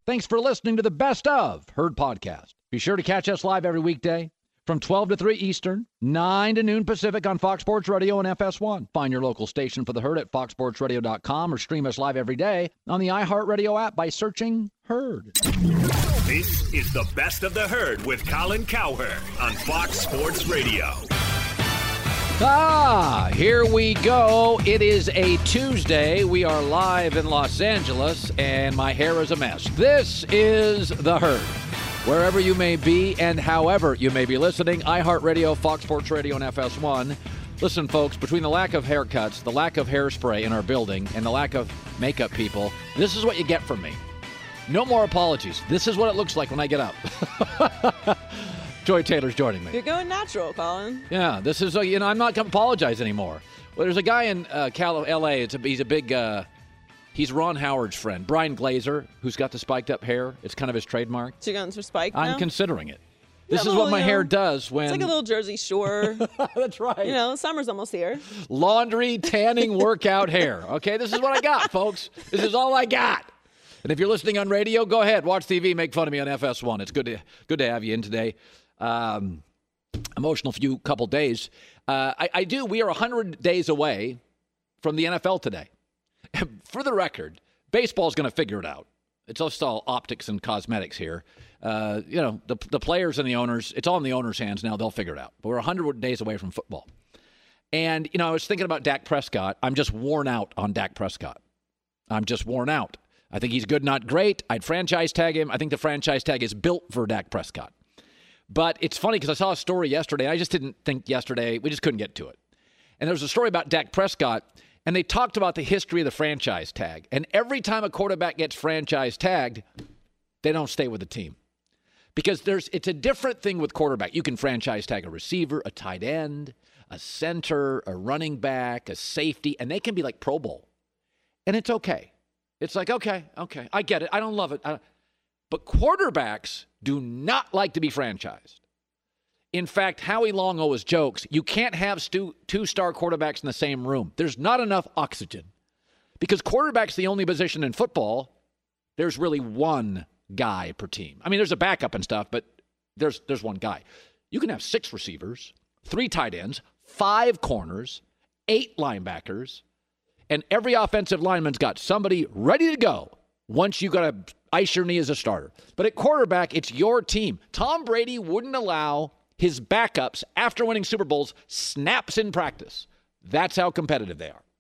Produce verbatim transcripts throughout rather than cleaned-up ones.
Thanks for listening to the Best of Herd podcast. Be sure to catch us live every weekday from twelve to three Eastern, nine to noon Pacific on Fox Sports Radio and F S one. Find your local station for the Herd at fox sports radio dot com or stream us live every day on the iHeartRadio app by searching Herd. This is the Best of the Herd with Colin Cowherd on Fox Sports Radio. Ah, here we go. It is a Tuesday. We are live in Los Angeles, and my hair is a mess. This is the Herd. Wherever you may be and however you may be listening, iHeartRadio, Fox Sports Radio, and F S one. Listen, folks, between the lack of haircuts, the lack of hairspray in our building, and the lack of makeup people, this is what you get from me. No more apologies. This is what it looks like when I get up. Joy Taylor's joining me. You're going natural, Colin. Yeah, this is, a, you know, I'm not going to apologize anymore. Well, there's a guy in uh, Cal- L A. It's a, he's a big, uh, he's Ron Howard's friend, Brian Glazer, who's got the spiked up hair. It's kind of his trademark. So you're going for spike I'm now? considering it. This is little, what my you know, hair does when... It's like a little Jersey Shore. That's right. You know, summer's almost here. Laundry, tanning, workout hair. Okay, this is what I got, folks. This is all I got. And if you're listening on radio, go ahead. Watch T V. Make fun of me on F S one. It's good to good to have you in today. Um... Emotional few couple days. Uh, I, I do. We are one hundred days away from the N F L today. For the record, baseball's going to figure it out. It's just all optics and cosmetics here. Uh, you know, the the players and the owners, it's all in the owners' hands now. They'll figure it out. But we're one hundred days away from football. And, you know, I was thinking about Dak Prescott. I'm just worn out on Dak Prescott. I'm just worn out. I think he's good, not great. I'd franchise tag him. I think the franchise tag is built for Dak Prescott. But it's funny because I saw a story yesterday. I just didn't think yesterday. We just couldn't get to it. And there was a story about Dak Prescott, and they talked about the history of the franchise tag. And every time a quarterback gets franchise tagged, they don't stay with the team. Because there's it's a different thing with quarterback. You can franchise tag a receiver, a tight end, a center, a running back, a safety, and they can be like Pro Bowl. And it's okay. It's like, okay, okay, I get it. I don't love it. I don't. But quarterbacks do not like to be franchised. In fact, Howie Long always jokes, you can't have stu- two-star quarterbacks in the same room. There's not enough oxygen. Because quarterback's the only position in football, there's really one guy per team. I mean, there's a backup and stuff, but there's there's one guy. You can have six receivers, three tight ends, five corners, eight linebackers, and every offensive lineman's got somebody ready to go once you got to ice your knee as a starter. But at quarterback, it's your team. Tom Brady wouldn't allow his backups after winning Super Bowls snaps in practice. That's how competitive they are.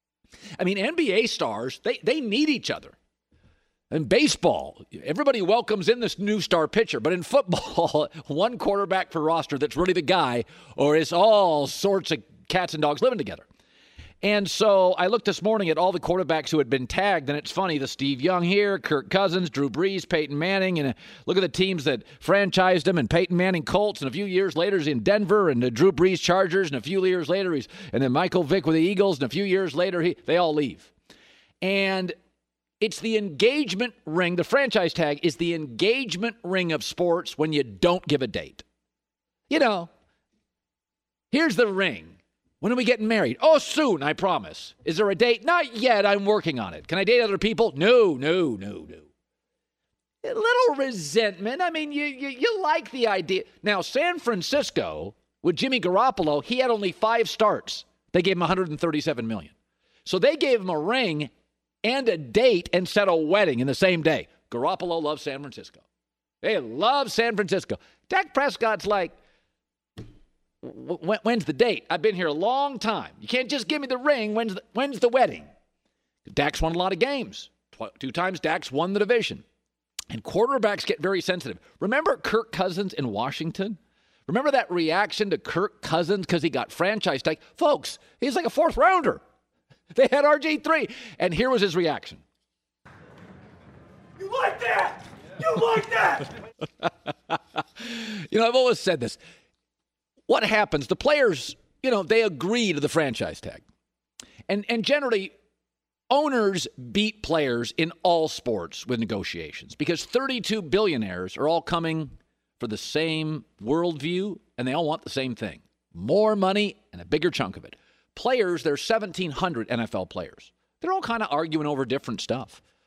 I mean, N B A stars, they, they need each other. In baseball, everybody welcomes in this new star pitcher. But in football, one quarterback per roster that's really the guy, or it's all sorts of cats and dogs living together. And so I looked this morning at all the quarterbacks who had been tagged, and it's funny, the Steve Young here, Kirk Cousins, Drew Brees, Peyton Manning, and look at the teams that franchised him, and Peyton Manning Colts, and a few years later he's in Denver, and the Drew Brees Chargers, and a few years later he's, and then Michael Vick with the Eagles, and a few years later he, they all leave. And it's the engagement ring, the franchise tag is the engagement ring of sports when you don't give a date. You know, here's the ring. When are we getting married? Oh, soon, I promise. Is there a date? Not yet. I'm working on it. Can I date other people? No, no, no, no. A little resentment. I mean, you, you you like the idea. Now, San Francisco, with Jimmy Garoppolo, he had only five starts. They gave him one hundred thirty-seven million dollars. So they gave him a ring and a date and set a wedding in the same day. Garoppolo loves San Francisco. They love San Francisco. Dak Prescott's like, when's the date? I've been here a long time. You can't just give me the ring. When's the, when's the wedding? Dak's won a lot of games. Two times Dak's won the division. And quarterbacks get very sensitive. Remember Kirk Cousins in Washington? Remember that reaction to Kirk Cousins because he got franchise tag? Folks, he's like a fourth rounder. They had R G three. And here was his reaction. You like that? You like that? You know, I've always said this. What happens? The players, you know, they agree to the franchise tag. And and generally, owners beat players in all sports with negotiations because thirty-two billionaires are all coming for the same worldview, and they all want the same thing. More money and a bigger chunk of it. Players, there's seventeen hundred N F L players. They're all kind of arguing over different stuff.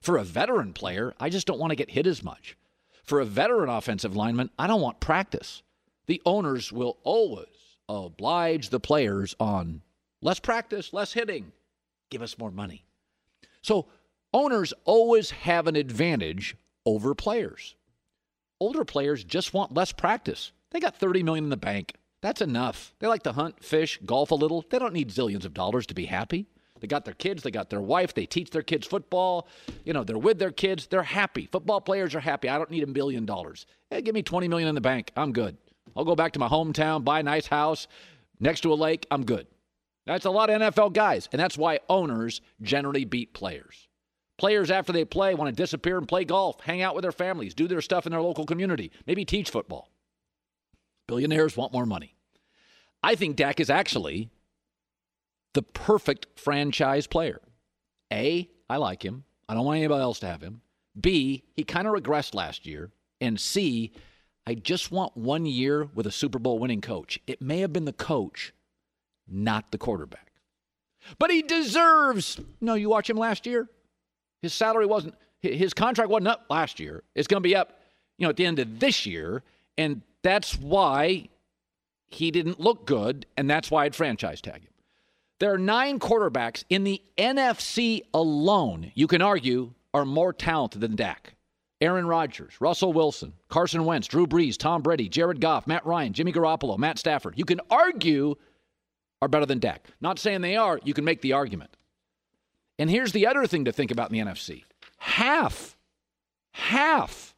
For a veteran player, I just don't want to get hit as much. For a veteran offensive lineman, I don't want practice. The owners will always oblige the players on less practice, less hitting. Give us more money. So owners always have an advantage over players. Older players just want less practice. They got thirty million dollars in the bank. That's enough. They like to hunt, fish, golf a little. They don't need zillions of dollars to be happy. They got their kids. They got their wife. They teach their kids football. You know, they're with their kids. They're happy. Football players are happy. I don't need a million dollars. Hey, give me twenty million dollars in the bank. I'm good. I'll go back to my hometown, buy a nice house next to a lake. I'm good. That's a lot of N F L guys, and that's why owners generally beat players. Players, after they play, want to disappear and play golf, hang out with their families, do their stuff in their local community, maybe teach football. Billionaires want more money. I think Dak is actually the perfect franchise player. A, I like him. I don't want anybody else to have him. B, he kind of regressed last year. And C, I just want one year with a Super Bowl winning coach. It may have been the coach, not the quarterback. But he deserves. No, you watch him last year. His salary wasn't, his contract wasn't up last year. It's going to be up, you know, at the end of this year. And that's why he didn't look good. And that's why I'd franchise tag him. There are nine quarterbacks in the N F C alone, you can argue, are more talented than Dak. Aaron Rodgers, Russell Wilson, Carson Wentz, Drew Brees, Tom Brady, Jared Goff, Matt Ryan, Jimmy Garoppolo, Matt Stafford. You can argue are better than Dak. Not saying they are. You can make the argument. And here's the other thing to think about in the N F C. Half, half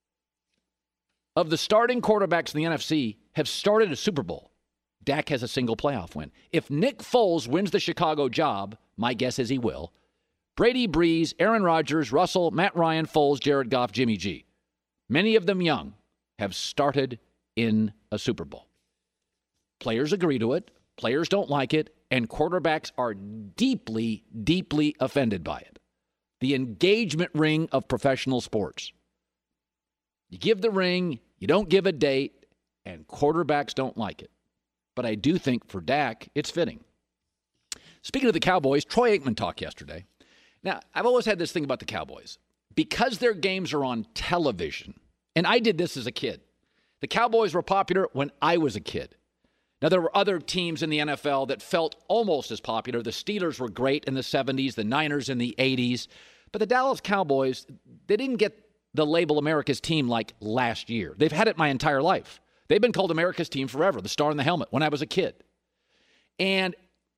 of the starting quarterbacks in the N F C have started a Super Bowl. Dak has a single playoff win. If Nick Foles wins the Chicago job, my guess is he will, Brady, Brees, Aaron Rodgers, Russell, Matt Ryan, Foles, Jared Goff, Jimmy G, many of them young, have started in a Super Bowl. Players agree to it. Players don't like it. And quarterbacks are deeply, deeply offended by it. The engagement ring of professional sports. You give the ring, you don't give a date, and quarterbacks don't like it. But I do think for Dak, it's fitting. Speaking of the Cowboys, Troy Aikman talked yesterday. Now, I've always had this thing about the Cowboys. Because their games are on television, and I did this as a kid. The Cowboys were popular when I was a kid. Now, there were other teams in the N F L that felt almost as popular. The Steelers were great in the seventies, the Niners in the eighties. But the Dallas Cowboys, they didn't get the label America's team like last year. They've had it my entire life. They've been called America's team forever, the star in the helmet, when I was a kid. And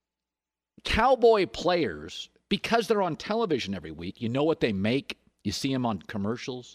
Cowboy players, because they're on television every week, you know what they make. You see them on commercials.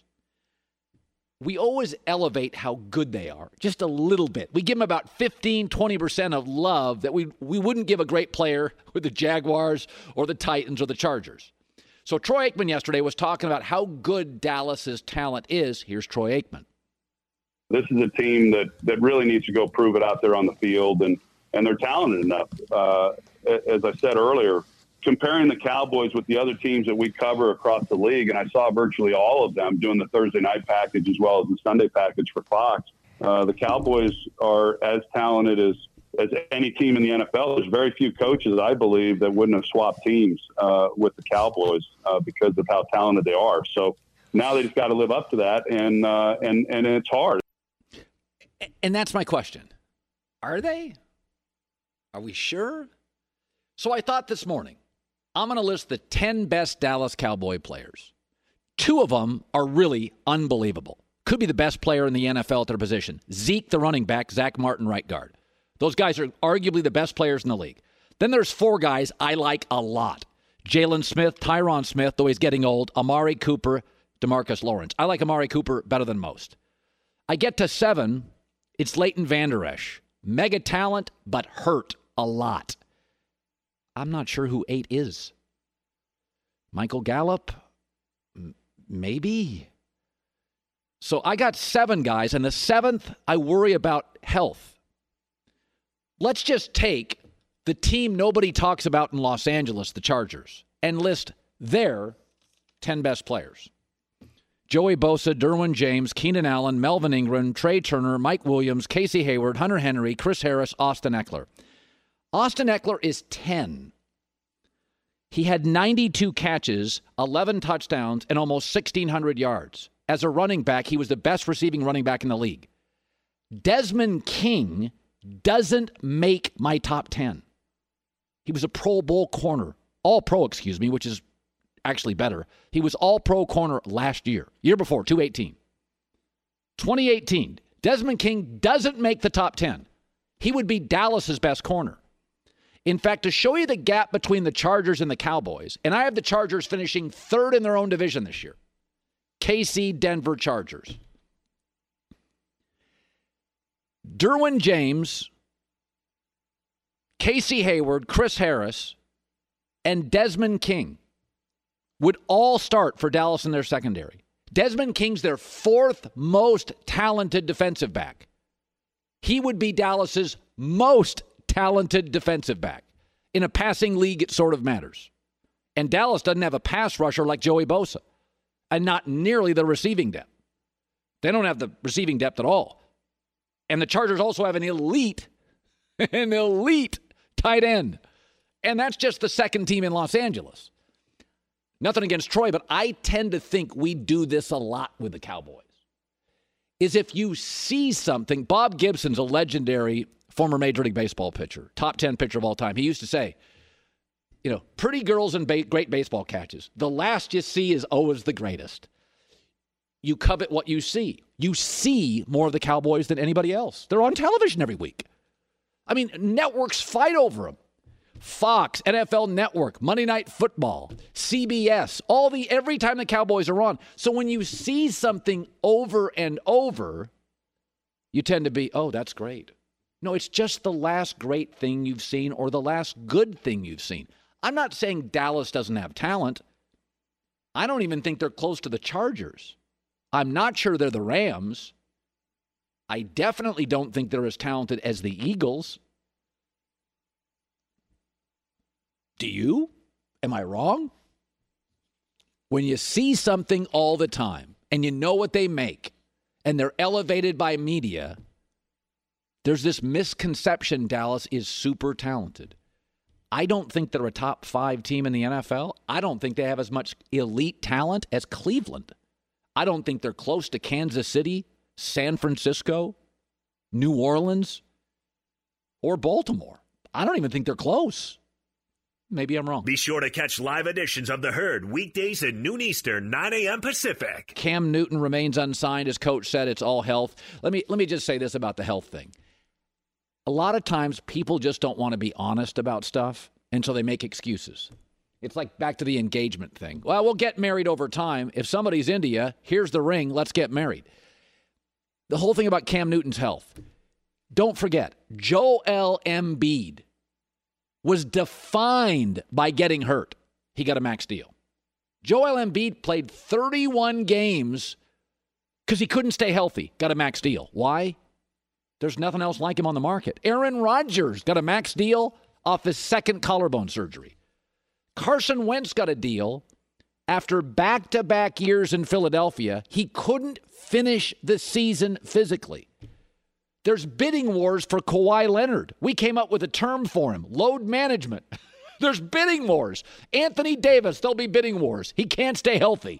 We always elevate how good they are, just a little bit. We give them about fifteen, twenty percent of love that we, we wouldn't give a great player with the Jaguars or the Titans or the Chargers. So Troy Aikman yesterday was talking about how good Dallas's talent is. Here's Troy Aikman. This is a team that, that really needs to go prove it out there on the field, and, and they're talented enough. Uh, as I said earlier, comparing the Cowboys with the other teams that we cover across the league, and I saw virtually all of them doing the Thursday night package as well as the Sunday package for Fox, uh, the Cowboys are as talented as, as any team in the N F L. There's very few coaches, I believe, that wouldn't have swapped teams uh, with the Cowboys uh, because of how talented they are. So now they just got to live up to that, and uh, and and it's hard. And that's my question. Are they? Are we sure? So I thought this morning, I'm going to list the ten best Dallas Cowboy players. Two of them are really unbelievable. Could be the best player in the N F L at their position. Zeke, the running back, Zach Martin, right guard. Those guys are arguably the best players in the league. Then there's four guys I like a lot. Jalen Smith, Tyron Smith, though he's getting old, Amari Cooper, DeMarcus Lawrence. I like Amari Cooper better than most. I get to seven, it's Leighton Vander Esch. Mega talent, but hurt a lot. I'm not sure who eight is. Michael Gallup? M- maybe. So I got seven guys, and the seventh, I worry about health. Let's just take the team nobody talks about in Los Angeles, the Chargers, and list their ten best players. Joey Bosa, Derwin James, Keenan Allen, Melvin Ingram, Trey Turner, Mike Williams, Casey Hayward, Hunter Henry, Chris Harris, Austin Eckler. Austin Eckler is ten. He had ninety-two catches, eleven touchdowns, and almost sixteen hundred yards. As a running back, he was the best receiving running back in the league. Desmond King doesn't make my top ten. He was a Pro Bowl corner, all pro, excuse me, which is actually better. He was all pro corner last year, year before, twenty eighteen. twenty eighteen, Desmond King doesn't make the top ten. He would be Dallas's best corner. In fact, to show you the gap between the Chargers and the Cowboys, and I have the Chargers finishing third in their own division this year. K C, Denver Chargers. Derwin James, Casey Hayward, Chris Harris, and Desmond King would all start for Dallas in their secondary. Desmond King's their fourth most talented defensive back. He would be Dallas's most talented defensive back. In a passing league, it sort of matters. And Dallas doesn't have a pass rusher like Joey Bosa, and not nearly the receiving depth. They don't have the receiving depth at all. And the Chargers also have an elite, an elite tight end. And that's just the second team in Los Angeles. Nothing against Troy, but I tend to think we do this a lot with the Cowboys. Is if you see something, Bob Gibson's a legendary former Major League Baseball pitcher, top ten pitcher of all time. He used to say, you know, pretty girls and ba- great baseball catches. The last you see is always the greatest. You covet what you see. You see more of the Cowboys than anybody else. They're on television every week. I mean, networks fight over them. Fox, N F L Network, Monday Night Football, C B S, all the every time the Cowboys are on. So when you see something over and over, you tend to be, oh, that's great. No, it's just the last great thing you've seen or the last good thing you've seen. I'm not saying Dallas doesn't have talent. I don't even think they're close to the Chargers. I'm not sure they're the Rams. I definitely don't think they're as talented as the Eagles. Do you? Am I wrong? When you see something all the time and you know what they make and they're elevated by media, there's this misconception Dallas is super talented. I don't think they're a top five team in the N F L. I don't think they have as much elite talent as Cleveland. I don't think they're close to Kansas City, San Francisco, New Orleans, or Baltimore. I don't even think they're close. Maybe I'm wrong. Be sure to catch live editions of The Herd weekdays at noon Eastern, nine a.m. Pacific. Cam Newton remains unsigned. As coach said, it's all health. Let me let me just say this about the health thing. A lot of times people just don't want to be honest about stuff, and so they make excuses. It's like back to the engagement thing. Well, we'll get married over time. If somebody's into you, here's the ring. Let's get married. The whole thing about Cam Newton's health. Don't forget, Joel Embiid was defined by getting hurt. He got a max deal. Joel Embiid played thirty-one games because he couldn't stay healthy. Got a max deal. Why? There's nothing else like him on the market. Aaron Rodgers got a max deal off his second collarbone surgery. Carson Wentz got a deal after back-to-back years in Philadelphia. He couldn't finish the season physically. There's bidding wars for Kawhi Leonard. We came up with a term for him, load management. There's bidding wars. Anthony Davis, there'll be bidding wars. He can't stay healthy.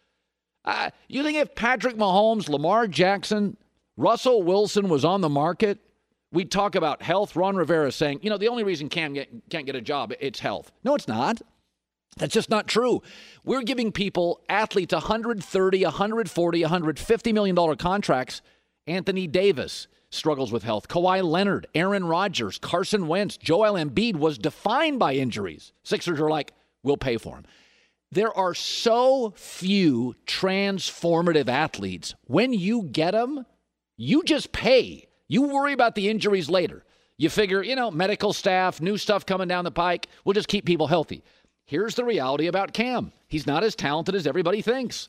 Uh, you think if Patrick Mahomes, Lamar Jackson, Russell Wilson was on the market, we'd talk about health. Ron Rivera saying, you know, the only reason Cam get, can't get a job, it's health. No, it's not. That's just not true. We're giving people, athletes, one hundred thirty, one hundred forty, one hundred fifty million dollars contracts. Anthony Davis struggles with health. Kawhi Leonard, Aaron Rodgers, Carson Wentz, Joel Embiid was defined by injuries. Sixers are like, we'll pay for him. There are so few transformative athletes. When you get them, you just pay. You worry about the injuries later. You figure, you know, medical staff, new stuff coming down the pike. We'll just keep people healthy. Here's the reality about Cam. He's not as talented as everybody thinks.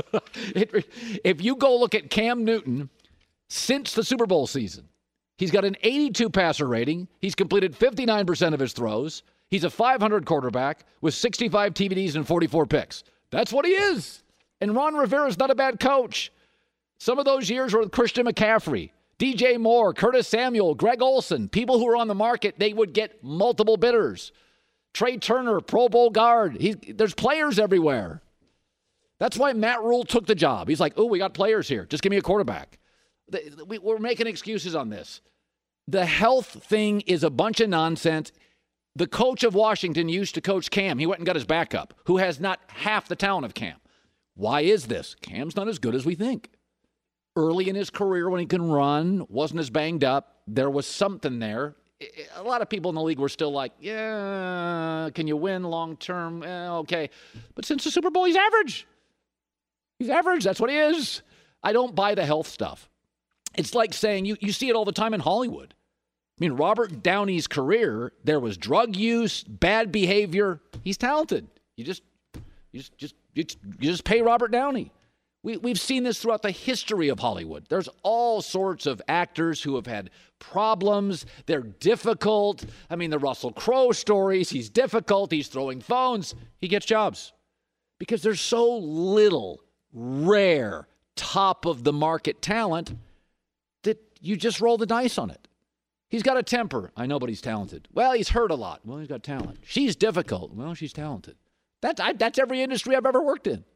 it, if you go look at Cam Newton since the Super Bowl season, he's got an eighty-two passer rating. He's completed fifty-nine percent of his throws. He's a five hundred quarterback with sixty-five T V Ds and forty-four picks. That's what he is. And Ron Rivera's not a bad coach. Some of those years were with Christian McCaffrey, D J Moore, Curtis Samuel, Greg Olson, people who were on the market, they would get multiple bidders. Trey Turner, Pro Bowl guard. He's, there's players everywhere. That's why Matt Rule took the job. He's like, oh, we got players here. Just give me a quarterback. We're making excuses on this. The health thing is a bunch of nonsense. The coach of Washington used to coach Cam. He went and got his backup, who has not half the talent of Cam. Why is this? Cam's not as good as we think. Early in his career when he can run, wasn't as banged up. There was something there. A lot of people in the league were still like, yeah, can you win long term? Eh, okay. But since the Super Bowl, he's average. He's average. That's what he is. I don't buy the health stuff. It's like saying, you, you see it all the time in Hollywood. I mean, Robert Downey's career, there was drug use, bad behavior. He's talented. You just you just, just, you just, you just pay Robert Downey. We, we've seen this throughout the history of Hollywood. There's all sorts of actors who have had problems. They're difficult. I mean, the Russell Crowe stories, he's difficult. He's throwing phones. He gets jobs because there's so little rare top-of-the-market talent that you just roll the dice on it. He's got a temper. I know, but he's talented. Well, he's hurt a lot. Well, he's got talent. She's difficult. Well, she's talented. That's, I, that's every industry I've ever worked in.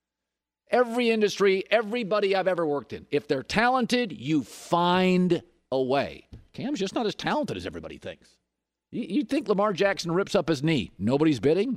Every industry, everybody I've ever worked in. If they're talented, you find a way. Cam's just not as talented as everybody thinks. You, you think Lamar Jackson rips up his knee. Nobody's bidding?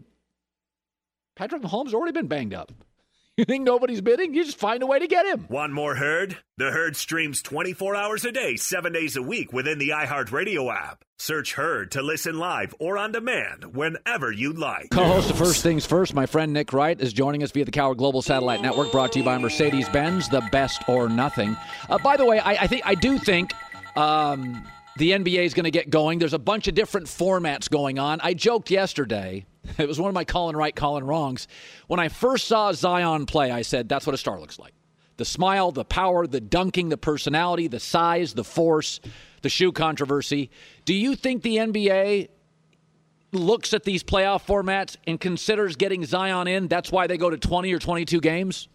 Patrick Mahomes already been banged up. You think nobody's bidding? You just find a way to get him. Want more Herd? The Herd streams twenty-four hours a day, seven days a week within the iHeartRadio app. Search Herd to listen live or on demand whenever you like. Co-host of First Things First, my friend Nick Wright, is joining us via the Coward Global Satellite Network, brought to you by Mercedes-Benz, the best or nothing. Uh, by the way, I, I think I do think um, the N B A is going to get going. There's a bunch of different formats going on. I joked yesterday. It was one of my Colin Right, Colin Wrongs. When I first saw Zion play, I said, that's what a star looks like. The smile, the power, the dunking, the personality, the size, the force, the shoe controversy. Do you think the N B A looks at these playoff formats and considers getting Zion in? That's why they go to twenty or twenty-two games?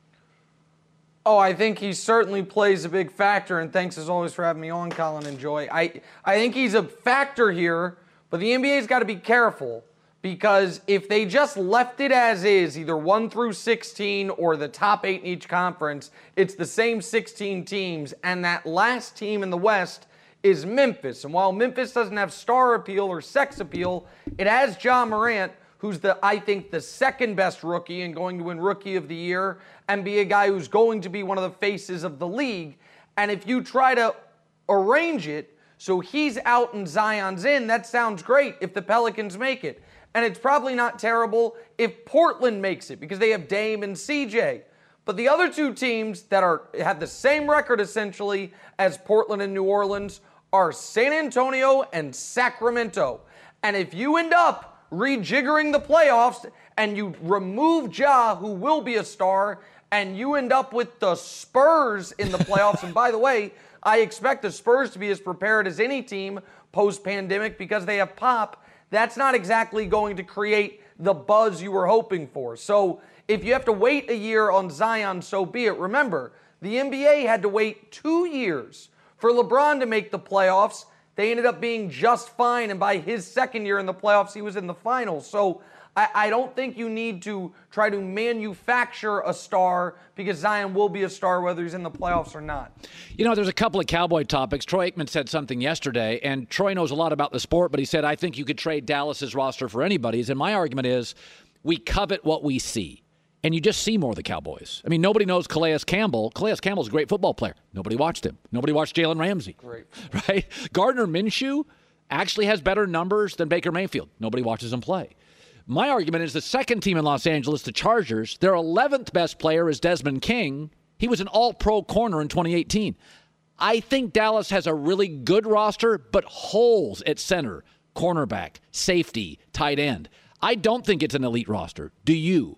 Oh, I think he certainly plays a big factor, and thanks as always for having me on, Colin and Joy. I, I think he's a factor here, but the N B A's got to be careful. Because if they just left it as is, either one through sixteen or the top eight in each conference, it's the same sixteen teams, and that last team in the West is Memphis. And while Memphis doesn't have star appeal or sex appeal, it has Ja Morant, who's the I think the second best rookie and going to win Rookie of the Year and be a guy who's going to be one of the faces of the league. And if you try to arrange it so he's out and Zion's in, that sounds great if the Pelicans make it. And it's probably not terrible if Portland makes it because they have Dame and C J. But the other two teams that are have the same record essentially as Portland and New Orleans are San Antonio and Sacramento. And if you end up rejiggering the playoffs and you remove Ja, who will be a star, and you end up with the Spurs in the playoffs, and by the way, I expect the Spurs to be as prepared as any team post-pandemic because they have Pop. That's not exactly going to create the buzz you were hoping for. So if you have to wait a year on Zion, so be it. Remember, the N B A had to wait two years for LeBron to make the playoffs. They ended up being just fine, and by his second year in the playoffs, he was in the finals. So I, I don't think you need to try to manufacture a star because Zion will be a star whether he's in the playoffs or not. You know, there's a couple of Cowboy topics. Troy Aikman said something yesterday, and Troy knows a lot about the sport, but he said, I think you could trade Dallas's roster for anybody's. And my argument is we covet what we see. And you just see more of the Cowboys. I mean, nobody knows Calais Campbell. Calais Campbell's a great football player. Nobody watched him. Nobody watched Jalen Ramsey. Great. Right? Gardner Minshew actually has better numbers than Baker Mayfield. Nobody watches him play. My argument is the second team in Los Angeles, the Chargers, their eleventh best player is Desmond King. He was an all-pro corner in twenty eighteen. I think Dallas has a really good roster, but holes at center, cornerback, safety, tight end. I don't think it's an elite roster. Do you?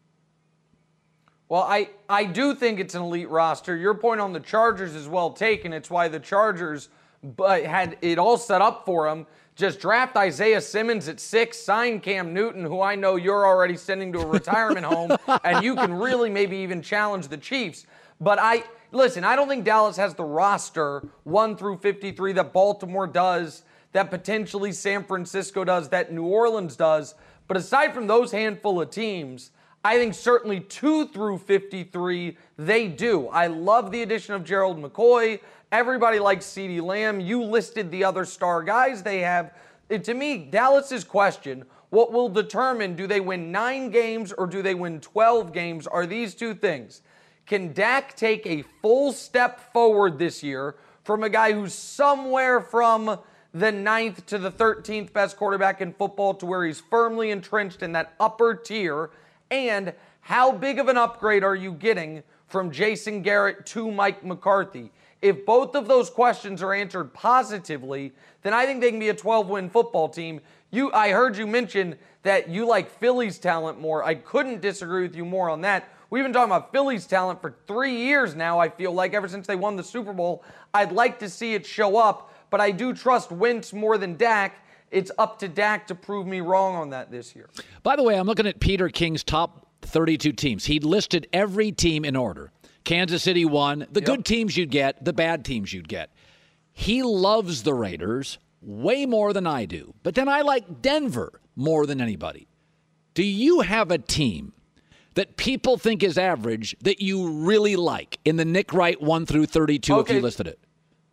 Well, I, I do think it's an elite roster. Your point on the Chargers is well taken. It's why the Chargers but had it all set up for them. Just draft Isaiah Simmons at six, sign Cam Newton, who I know you're already sending to a retirement home, and you can really maybe even challenge the Chiefs. But I listen, I don't think Dallas has the roster one through fifty-three that Baltimore does, that potentially San Francisco does, that New Orleans does. But aside from those handful of teams, I think certainly two through fifty-three, they do. I love the addition of Gerald McCoy. Everybody likes CeeDee Lamb. You listed the other star guys they have. It, to me, Dallas's question, what will determine do they win nine games or do they win twelve games, are these two things. Can Dak take a full step forward this year from a guy who's somewhere from the ninth to the thirteenth best quarterback in football to where he's firmly entrenched in that upper tier? And how big of an upgrade are you getting from Jason Garrett to Mike McCarthy? If both of those questions are answered positively, then I think they can be a twelve-win football team. You, I heard you mention that you like Philly's talent more. I couldn't disagree with you more on that. We've been talking about Philly's talent for three years now, I feel like, ever since they won the Super Bowl. I'd like to see it show up, but I do trust Wentz more than Dak. It's up to Dak to prove me wrong on that this year. By the way, I'm looking at Peter King's top thirty-two teams. He listed every team in order. Kansas City won. The yep. good teams you'd get, the bad teams you'd get. He loves the Raiders way more than I do. But then I like Denver more than anybody. Do you have a team that people think is average that you really like in the Nick Wright one through thirty-two okay. if you listed it?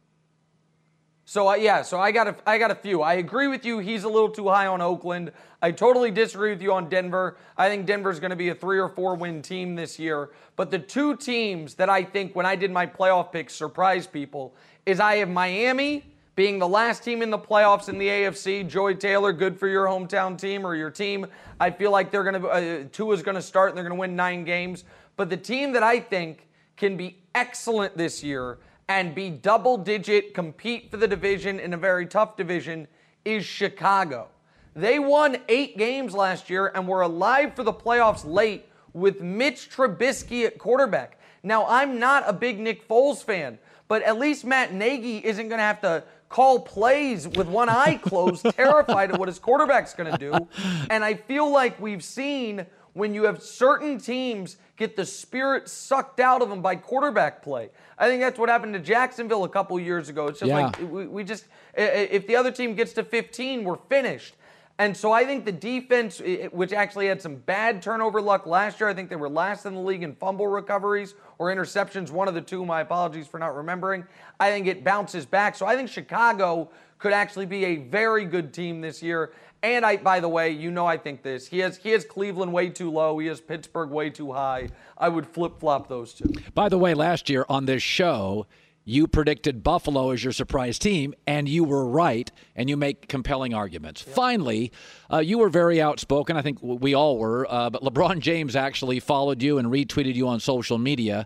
So, uh, yeah, so I got, a, I got a few. I agree with you. He's a little too high on Oakland. I totally disagree with you on Denver. I think Denver's going to be a three or four win team this year. But the two teams that I think when I did my playoff picks surprised people is I have Miami being the last team in the playoffs in the A F C. Joy Taylor, good for your hometown team or your team. I feel like they're going to, uh, Tua's going to start and they're going to win nine games. But the team that I think can be excellent this year and be double-digit, compete for the division in a very tough division, is Chicago. They won eight games last year and were alive for the playoffs late with Mitch Trubisky at quarterback. Now, I'm not a big Nick Foles fan, but at least Matt Nagy isn't going to have to call plays with one eye closed, terrified of what his quarterback's going to do. And I feel like we've seen when you have certain teams get the spirit sucked out of them by quarterback play. I think that's what happened to Jacksonville a couple years ago. It's just yeah. like we, we just, if the other team gets to fifteen, we're finished. And so I think the defense, which actually had some bad turnover luck last year, I think they were last in the league in fumble recoveries or interceptions, one of the two. My apologies for not remembering. I think it bounces back. So I think Chicago could actually be a very good team this year. And I, by the way, you know I think this. He has he has Cleveland way too low. He has Pittsburgh way too high. I would flip-flop those two. By the way, last year on this show, you predicted Buffalo as your surprise team, and you were right, and you make compelling arguments. Yep. Finally, uh, you were very outspoken. I think we all were. Uh, but LeBron James actually followed you and retweeted you on social media,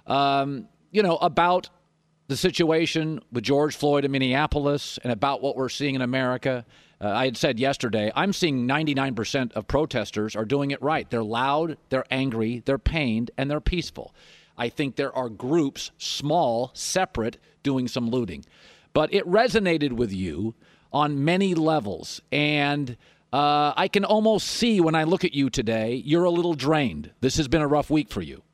um, you know, about the situation with George Floyd in Minneapolis and about what we're seeing in America. Uh, I had said yesterday, I'm seeing ninety-nine percent of protesters are doing it right. They're loud, they're angry, they're pained, and they're peaceful. I think there are groups, small, separate, doing some looting. But it resonated with you on many levels. And uh, I can almost see when I look at you today, you're a little drained. This has been a rough week for you.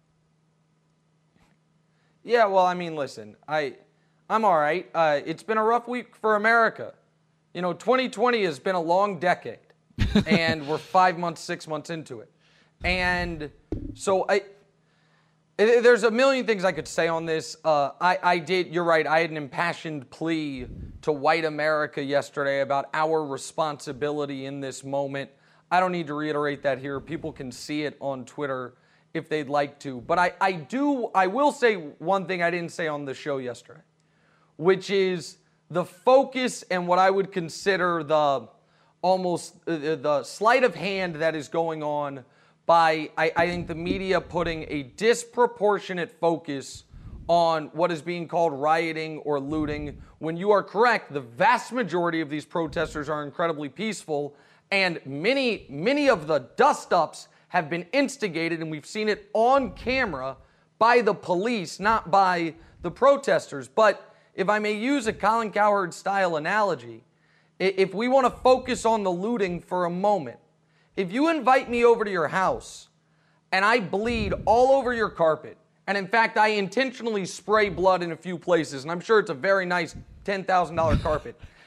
Yeah, well, I mean, listen, I, I'm all right. Uh, it's been a rough week for America. You know, twenty twenty has been a long decade, and we're five months, six months into it. And so I, there's a million things I could say on this. Uh, I, I did, you're right, I had an impassioned plea to white America yesterday about our responsibility in this moment. I don't need to reiterate that here. People can see it on Twitter if they'd like to. But I, I do, I will say one thing I didn't say on the show yesterday, which is the focus and what I would consider the almost uh, the sleight of hand that is going on by, I, I think, the media putting a disproportionate focus on what is being called rioting or looting, when you are correct, the vast majority of these protesters are incredibly peaceful, and many, many of the dust-ups have been instigated, and we've seen it on camera by the police, not by the protesters. But if I may use a Colin Cowherd-style analogy, if we want to focus on the looting for a moment, if you invite me over to your house and I bleed all over your carpet, and in fact I intentionally spray blood in a few places, and I'm sure it's a very nice ten thousand dollars carpet,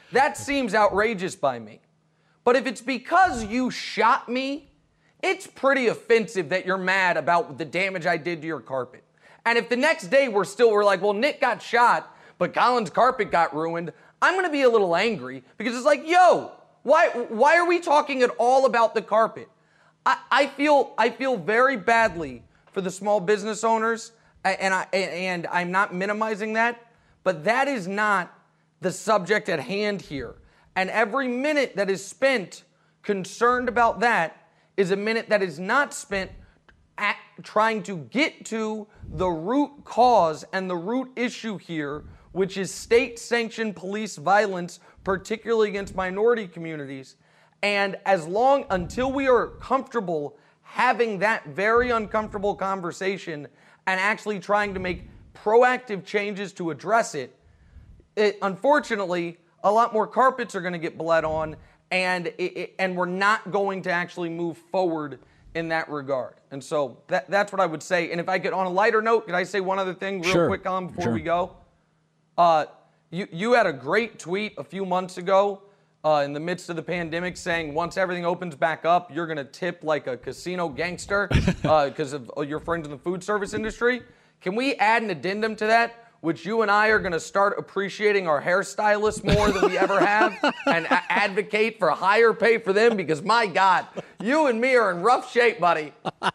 that seems outrageous by me. But if it's because you shot me, it's pretty offensive that you're mad about the damage I did to your carpet. And if the next day we're still, we're like, well, Nick got shot, but Colin's carpet got ruined, I'm going to be a little angry because it's like, yo, why why are we talking at all about the carpet? I, I feel I feel very badly for the small business owners, and I and I'm not minimizing that, but that is not the subject at hand here. And every minute that is spent concerned about that is a minute that is not spent at trying to get to the root cause and the root issue here, which is state-sanctioned police violence, particularly against minority communities. And as long, until we are comfortable having that very uncomfortable conversation and actually trying to make proactive changes to address it, it unfortunately, a lot more carpets are going to get bled on, and it, it, and we're not going to actually move forward in that regard. And so that, that's what I would say. And if I could, on a lighter note, could I say one other thing real Sure. quick on before Sure. we go? Uh, you, you had a great tweet a few months ago uh, in the midst of the pandemic saying once everything opens back up, you're going to tip like a casino gangster because uh, of your friends in the food service industry. Can we add an addendum to that, which you and I are going to start appreciating our hairstylists more than we ever have and a- advocate for higher pay for them? Because, my God, you and me are in rough shape, buddy.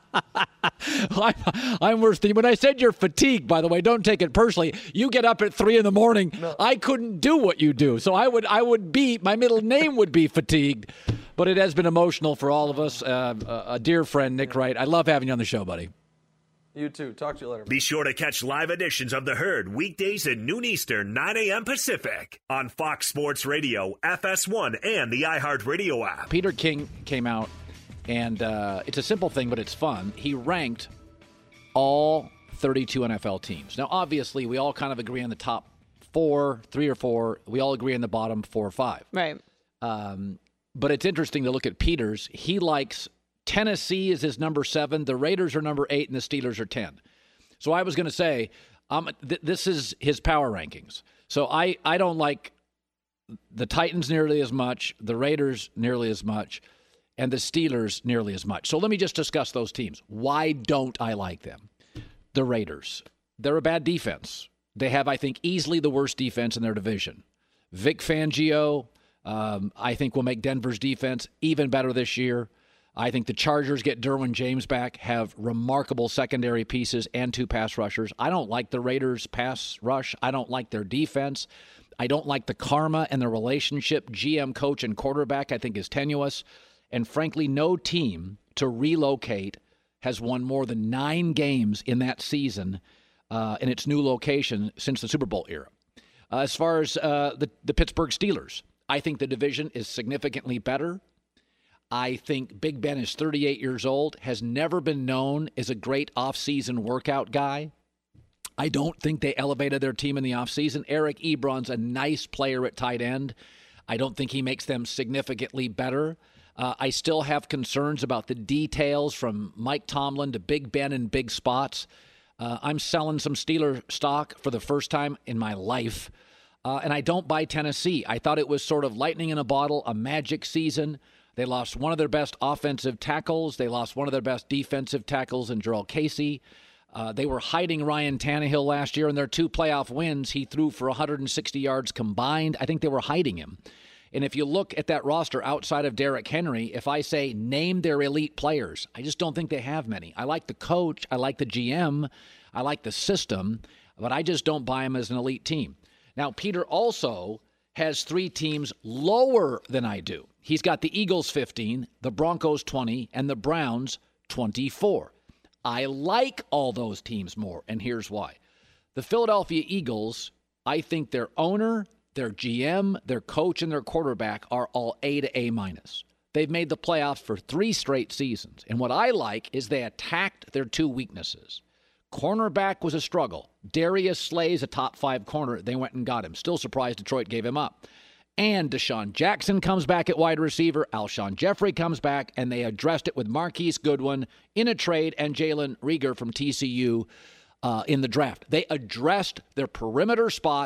I'm, I'm worse than you. When I said you're fatigued, by the way, don't take it personally. You get up at three in the morning. No. I couldn't do what you do. So I would I would be, my middle name would be fatigued. But it has been emotional for all of us. Uh, a, a dear friend, Nick Wright. I love having you on the show, buddy. You too. Talk to you later. Be sure to catch live editions of The Herd weekdays at noon Eastern, nine a.m. Pacific on Fox Sports Radio, F S one, and the iHeartRadio app. Peter King came out, and uh, it's a simple thing, but it's fun. He ranked all thirty-two N F L teams. Now, obviously, we all kind of agree on the top four, three or four. We all agree on the bottom four or five. Right. Um, but it's interesting to look at Peter's. He likes Tennessee is his number seven. The Raiders are number eight, and the Steelers are ten. So I was going to say, um, th- this is his power rankings. So I, I don't like the Titans nearly as much, the Raiders nearly as much, and the Steelers nearly as much. So let me just discuss those teams. Why don't I like them? The Raiders. They're a bad defense. They have, I think, easily the worst defense in their division. Vic Fangio, um, I think, will make Denver's defense even better this year. I think the Chargers get Derwin James back, have remarkable secondary pieces and two pass rushers. I don't like the Raiders' pass rush. I don't like their defense. I don't like the karma and the relationship G M, coach, and quarterback I think is tenuous. And frankly, no team to relocate has won more than nine games in that season uh, in its new location since the Super Bowl era. Uh, as far as uh, the, the Pittsburgh Steelers, I think the division is significantly better. I think Big Ben is thirty-eight years old, has never been known as a great offseason workout guy. I don't think they elevated their team in the offseason. Eric Ebron's a nice player at tight end. I don't think he makes them significantly better. Uh, I still have concerns about the details from Mike Tomlin to Big Ben in big spots. Uh, I'm selling some Steeler stock for the first time in my life. Uh, and I don't buy Tennessee. I thought it was sort of lightning in a bottle, a magic season. They lost one of their best offensive tackles. They lost one of their best defensive tackles in Jurrell Casey. Uh, they were hiding Ryan Tannehill last year in their two playoff wins. He threw for one hundred sixty yards combined. I think they were hiding him. And if you look at that roster outside of Derrick Henry, if I say name their elite players, I just don't think they have many. I like the coach. I like the G M. I like the system. But I just don't buy them as an elite team. Now, Peter also has three teams lower than I do. He's got the Eagles fifteen, the Broncos twenty, and the Browns twenty-four. I like all those teams more, and here's why. The Philadelphia Eagles, I think their owner, their G M, their coach, and their quarterback are all A to A minus. They've made the playoffs for three straight seasons, and what I like is they attacked their two weaknesses. Cornerback was a struggle. Darius Slay's a top five corner. They went and got him. Still surprised Detroit gave him up. And Deshaun Jackson comes back at wide receiver. Alshon Jeffrey comes back, and they addressed it with Marquise Goodwin in a trade and Jalen Reagor from T C U uh, in the draft. They addressed their perimeter spots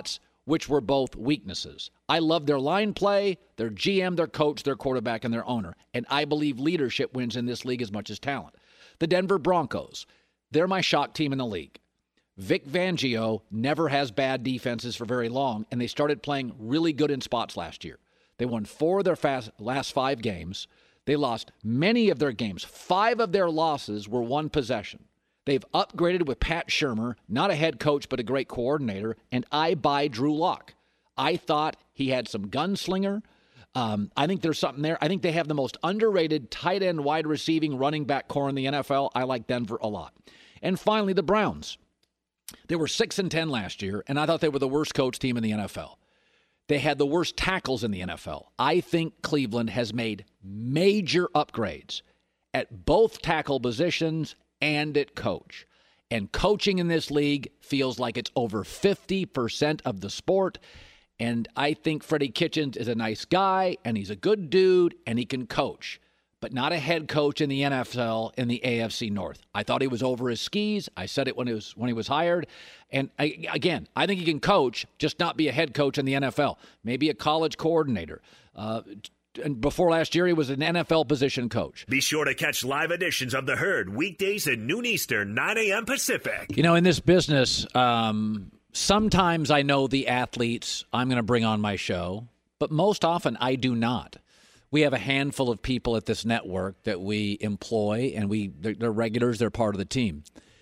which were both weaknesses. I love their line play, their G M, their coach, their quarterback, and their owner. And I believe leadership wins in this league as much as talent. The Denver Broncos, they're my shock team in the league. Vic Fangio never has bad defenses for very long, and they started playing really good in spots last year. They won four of their fast, last five games. They lost many of their games. Five of their losses were one possession. They've upgraded with Pat Shurmur, not a head coach, but a great coordinator, and I buy Drew Lock. I thought he had some gunslinger. Um, I think there's something there. I think they have the most underrated tight end, wide receiving, running back core in the N F L. I like Denver a lot. And finally, the Browns. They were six and ten last year, and I thought they were the worst coach team in the N F L. They had the worst tackles in the N F L. I think Cleveland has made major upgrades at both tackle positions and at coach. And coaching in this league feels like it's over fifty percent of the sport. And I think Freddie Kitchens is a nice guy, and he's a good dude, and he can coach, but not a head coach in the N F L in the A F C North. I thought he was over his skis. I said it when he was when he was hired. And I, again, I think he can coach, just not be a head coach in the N F L. Maybe a college coordinator. Uh, and before last year, he was an N F L position coach. Be sure to catch live editions of The Herd weekdays at noon Eastern, nine a.m. Pacific. You know, in this business, um, sometimes I know the athletes I'm going to bring on my show, but most often I do not. We have a handful of people at this network that we employ, and we they're, they're regulars. They're part of the team.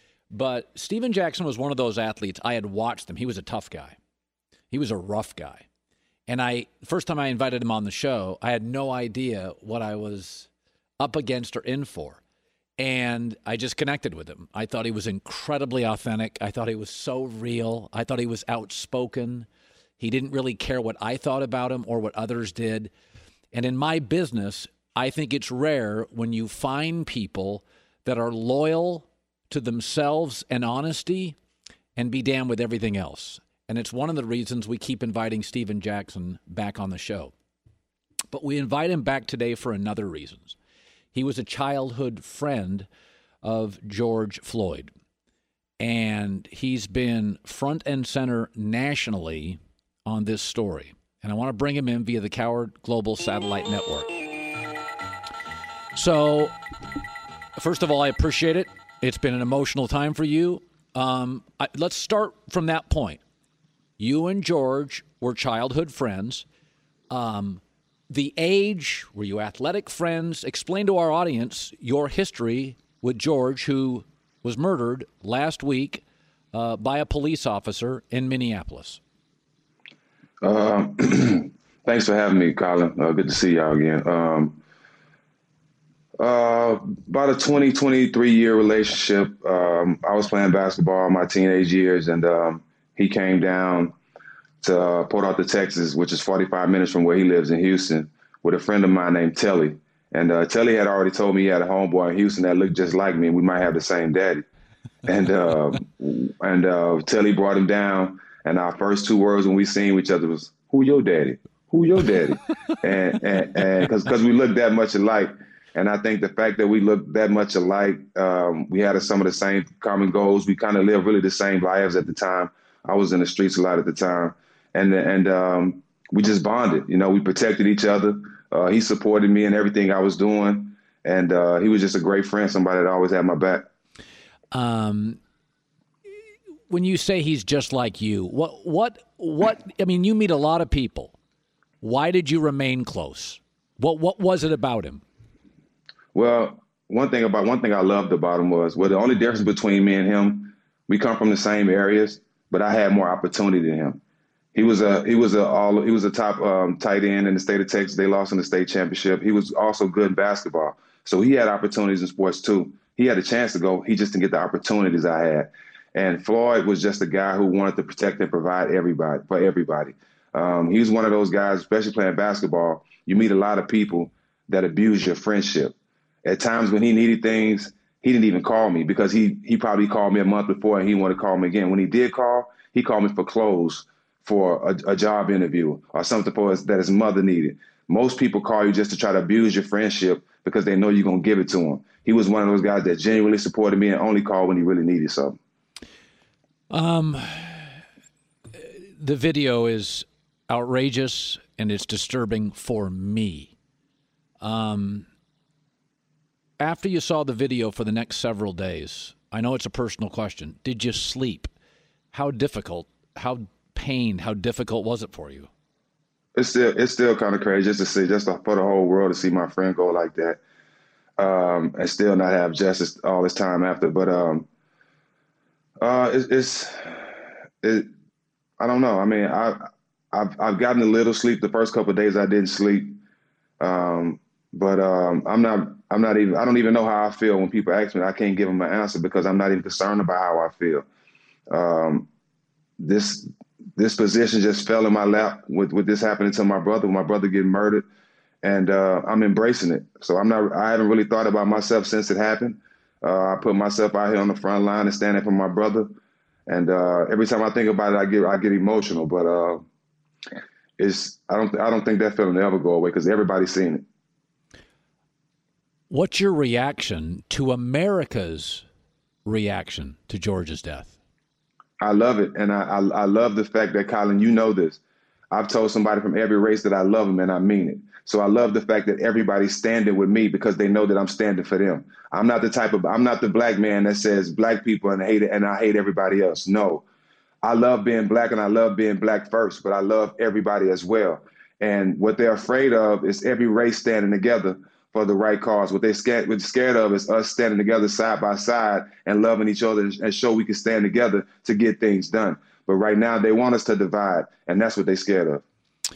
But Steven Jackson was one of those athletes. I had watched him. He was a tough guy. He was a rough guy. And I, first time I invited him on the show, I had no idea what I was up against or in for. And I just connected with him. I thought he was incredibly authentic. I thought he was so real. I thought he was outspoken. He didn't really care what I thought about him or what others did. And in my business, I think it's rare when you find people that are loyal to themselves and honesty and be damned with everything else. And it's one of the reasons we keep inviting Steven Jackson back on the show. But we invite him back today for another reason. He was a childhood friend of George Floyd. And he's been front and center nationally on this story. And I want to bring him in via the Coward Global Satellite Network. So, first of all, I appreciate it. It's been an emotional time for you. Um, I, let's start from that point. You and George were childhood friends. Um, the age, were you athletic friends? Explain to our audience your history with George, who was murdered last week uh, by a police officer in Minneapolis. Uh, thanks for having me, Colin. Uh, good to see y'all again. Um, uh, about a twenty, twenty-three year relationship. Um, I was playing basketball in my teenage years, and um, he came down to uh, Port Arthur, Texas, which is forty-five minutes from where he lives in Houston, with a friend of mine named Telly. And uh, Telly had already told me he had a homeboy in Houston that looked just like me, and we might have the same daddy. And uh, and uh, Telly brought him down. And our first two words when we seen each other was, "Who your daddy? Who your daddy?" and and and because because we look that much alike, and I think the fact that we look that much alike, um, we had some of the same common goals. We kind of lived really the same lives at the time. I was in the streets a lot at the time, and and um, we just bonded. You know, we protected each other. Uh, he supported me in everything I was doing, and uh, he was just a great friend, somebody that always had my back. Um. When you say he's just like you, what, what, what, I mean, you meet a lot of people. Why did you remain close? What, what was it about him? Well, one thing about, one thing I loved about him was, well, the only difference between me and him, we come from the same areas, but I had more opportunity than him. He was a, he was a, all, he was a top um, tight end in the state of Texas. They lost in the state championship. He was also good in basketball. So he had opportunities in sports too. He had a chance to go. He just didn't get the opportunities I had. And Floyd was just a guy who wanted to protect and provide everybody for everybody. Um, he was one of those guys, especially playing basketball. You meet a lot of people that abuse your friendship. At times when he needed things, he didn't even call me because he he probably called me a month before and he wanted to call me again. When he did call, he called me for clothes, for a, a job interview, or something for his, that his mother needed. Most people call you just to try to abuse your friendship because they know you're going to give it to them. He was one of those guys that genuinely supported me and only called when he really needed something. Um, the video is outrageous and it's disturbing for me. Um, after you saw the video for the next several days, I know it's a personal question. Did you sleep? How difficult, how pained, how difficult was it for you? It's still it's still kind of crazy just to see, just for the whole world to see my friend go like that, um, and still not have justice all this time after. But um, uh, it's, it's it. I don't know. I mean, I I've I've gotten a little sleep the first couple of days. I didn't sleep, um, but um, I'm not I'm not even I don't even know how I feel when people ask me. I can't give them an answer because I'm not even concerned about how I feel. Um, this. This position just fell in my lap with, with this happening to my brother, my brother getting murdered, and uh, I'm embracing it. So I'm not, I haven't really thought about myself since it happened. Uh, I put myself out here on the front line and standing for my brother. And uh, every time I think about it, I get, I get emotional, but uh, it's, I don't, I don't think that feeling will ever go away because everybody's seen it. What's your reaction to America's reaction to George's death? I love it. And I, I I love the fact that, Colin, you know this. I've told somebody from every race that I love them and I mean it. So I love the fact that everybody's standing with me because they know that I'm standing for them. I'm not the type of, I'm not the black man that says black people and hate it and I hate everybody else. No, I love being black and I love being black first, but I love everybody as well. And what they're afraid of is every race standing together for the right cause. What they scared, what they're scared of is us standing together side by side and loving each other and show we can stand together to get things done. But right now they want us to divide, and that's what they're scared of.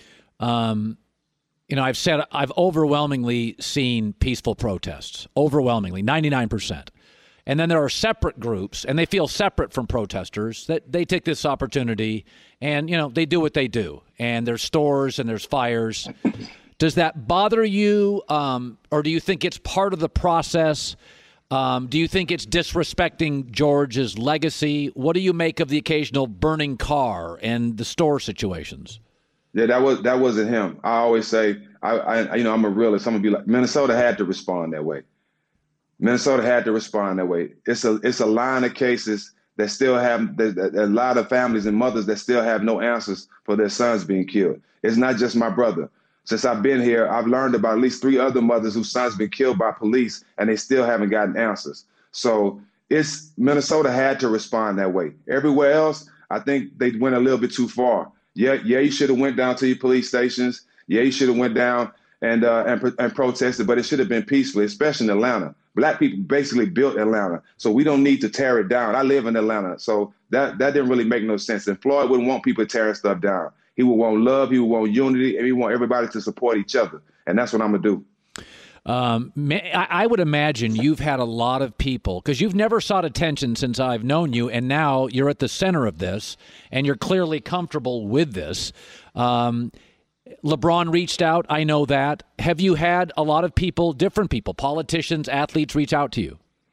Um, you know, I've said I've overwhelmingly seen peaceful protests, overwhelmingly, ninety-nine percent. And then there are separate groups, and they feel separate from protesters, that they take this opportunity and, you know, they do what they do. And there's stores and there's fires. Does that bother you, um, or do you think it's part of the process? Um, do you think it's disrespecting George's legacy? What do you make of the occasional burning car and the store situations? Yeah, that was that wasn't him. I always say, I, I you know, I'm a realist. I'm gonna be like, Minnesota had to respond that way. Minnesota had to respond that way. It's a it's a line of cases that still have there's a lot of families and mothers that still have no answers for their sons being killed. It's not just my brother. Since I've been here, I've learned about at least three other mothers whose sons been killed by police, and they still haven't gotten answers. So it's Minnesota had to respond that way. Everywhere else, I think they went a little bit too far. Yeah, yeah, you should have went down to your police stations. Yeah, you should have went down and uh, and and protested, but it should have been peacefully, especially in Atlanta. Black people basically built Atlanta, so we don't need to tear it down. I live in Atlanta, so that that didn't really make no sense. And Floyd wouldn't want people tearing stuff down. He would want love, he would want unity, and he would want everybody to support each other. And that's what I'm going to do. Um, I would imagine you've had a lot of people, because you've never sought attention since I've known you, and now you're at the center of this, and you're clearly comfortable with this. Um, LeBron reached out, I know that. Have you had a lot of people, different people, politicians, athletes, reach out to you?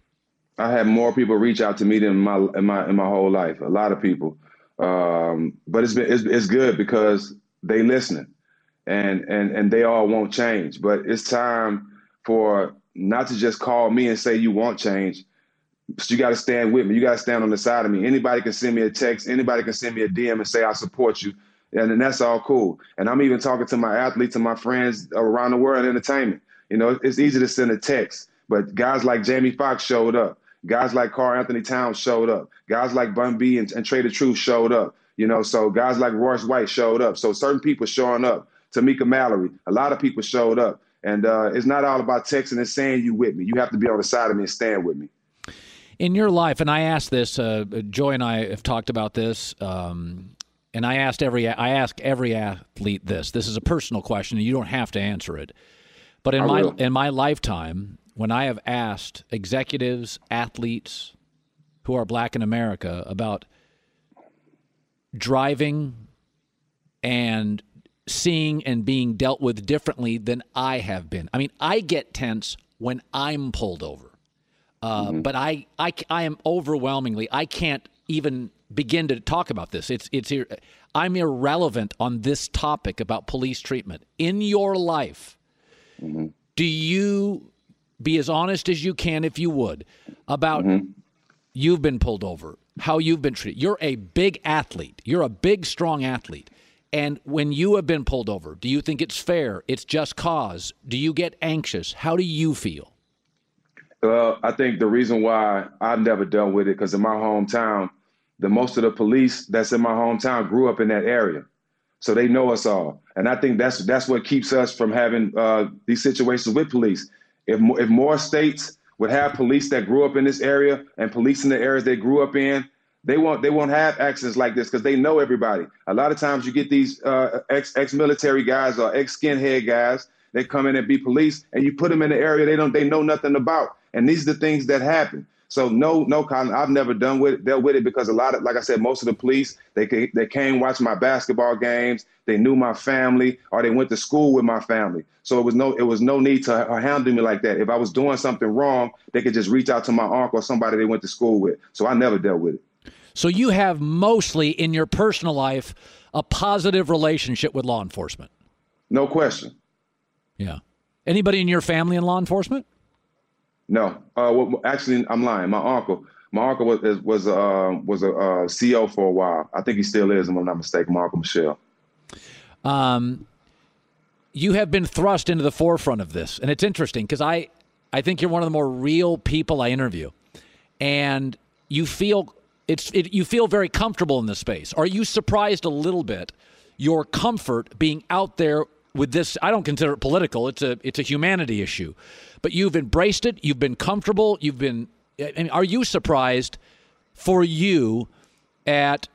I had more people reach out to me than in my in my in my whole life. A lot of people. Um, but it's been, it's, it's good because they listening and, and, and they all want change, but it's time for not to just call me and say you want change, but you got to stand with me. You got to stand on the side of me. Anybody can send me a text. Anybody can send me a D M and say, I support you. And then that's all cool. And I'm even talking to my athletes and my friends around the world in entertainment. You know, it's easy to send a text, but guys like Jamie Foxx showed up. Guys like Karl Anthony Towns showed up. Guys like Bun B and, and Trader Truth showed up. You know, so guys like Royce White showed up. So certain people showing up. Tamika Mallory, a lot of people showed up. And uh, it's not all about texting and saying you with me. You have to be on the side of me and stand with me. In your life, and I asked this, uh, Joy and I have talked about this, um, and I asked every I ask every athlete this. This is a personal question, and you don't have to answer it. But in my in my lifetime, when I have asked executives, athletes who are black in America about driving and seeing and being dealt with differently than I have been. I mean, I get tense when I'm pulled over. Uh, mm-hmm. But I, I, I am overwhelmingly, I can't even begin to talk about this. It's, it's, I'm irrelevant on this topic about police treatment. In your life, mm-hmm. do you be as honest as you can, if you would, about mm-hmm. you've been pulled over? how you've been treated. You're a big athlete. You're a big, strong athlete. And when you have been pulled over, do you think it's fair? It's just cause? Do you get anxious? How do you feel? Well, I think the reason why I've never dealt with it, because in my hometown, the most of the police that's in my hometown grew up in that area. So they know us all. And I think that's that's what keeps us from having uh, these situations with police. If, if more states would have police that grew up in this area and police in the areas they grew up in, they won't they won't have accidents like this because they know everybody. A lot of times you get these uh, ex, ex-military guys or ex-skinhead guys, they come in and be police, and you put them in an area they don't they know nothing about. And these are the things that happen. So no, no, Colin, I've never done with it, dealt with it because a lot of, like I said, most of the police, they they came watch my basketball games, they knew my family, or they went to school with my family. So it was no, it was no need to handle me like that. If I was doing something wrong, they could just reach out to my uncle or somebody they went to school with. So I never dealt with it. So you have mostly in your personal life a positive relationship with law enforcement? No question. Yeah. Anybody in your family in law enforcement? No. Uh, well, actually, I'm lying. My uncle, my uncle was was uh, was a uh, C O for a while. I think he still is, if I'm not mistaken. My uncle Michelle. Um, you have been thrust into the forefront of this, and it's interesting because I, I think you're one of the more real people I interview, and you feel it's it, you feel very comfortable in this space. Are you surprised a little bit your comfort being out there with this? I don't consider it political. It's a it's a humanity issue. But you've embraced it. You've been comfortable. You've been. I mean, are you surprised for you at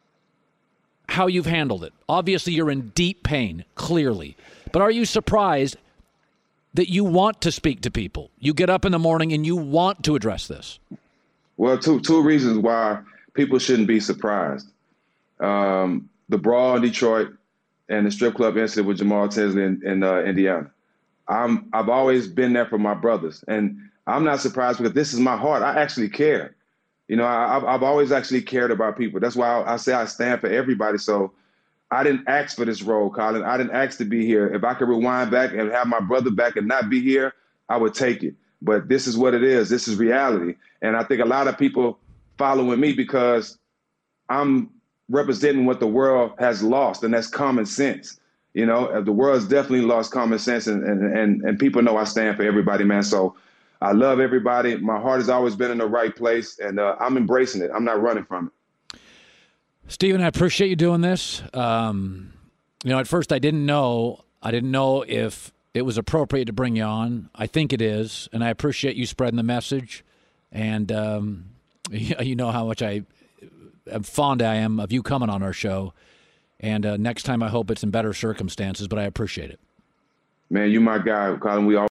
how you've handled it? Obviously, you're in deep pain, clearly. But are you surprised that you want to speak to people? You get up in the morning and you want to address this. Well, two two reasons why people shouldn't be surprised. Um, the brawl in Detroit and the strip club incident with Jamal Tinsley in, in uh, Indiana. I'm, I've always been there for my brothers, and I'm not surprised because this is my heart. I actually care. You know, I, I've, I've always actually cared about people. That's why I, I say I stand for everybody. So I didn't ask for this role, Colin. I didn't ask to be here. If I could rewind back and have my brother back and not be here, I would take it. But this is what it is. This is reality. And I think a lot of people following me because I'm representing what the world has lost, and that's common sense. You know, the world's definitely lost common sense, and, and, and, and people know I stand for everybody, man. So I love everybody. My heart has always been in the right place, and uh, I'm embracing it. I'm not running from it. Stephen, I appreciate you doing this. Um, you know, at first I didn't know. I didn't know if it was appropriate to bring you on. I think it is, and I appreciate you spreading the message. And um, you know how much I am fond I am of you coming on our show. And uh, next time, I hope it's in better circumstances, but I appreciate it. Man, you my guy, Colin. We all